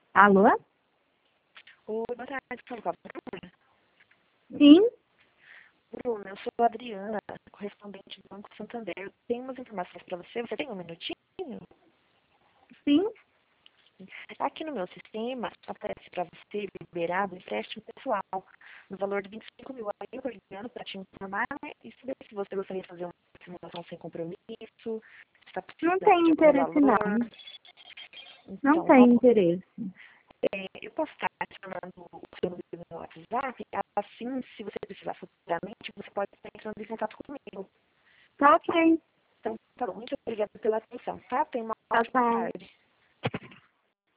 Alô? Oi, boa tarde, por favor. Sim, Bruna, eu sou a Adriana, correspondente do Banco Santander. Eu tenho umas informações para você. Você tem um minutinho? sim. Aqui no meu sistema aparece para você liberado um empréstimo pessoal no valor de 25 mil. Aí eu estou ligando para te informar, né, e saber se você gostaria de fazer uma simulação sem compromisso, se está Não precisando tem de algum interesse, não. valor. Não Então, tem interesse. eu posso estar adicionando o seu número no WhatsApp. Assim, se você precisar futuramente, você pode estar entrando em contato comigo. Tá ok. Então, tá bom. Muito obrigada pela atenção, tá? Tenha uma Tá ótima bom. tarde.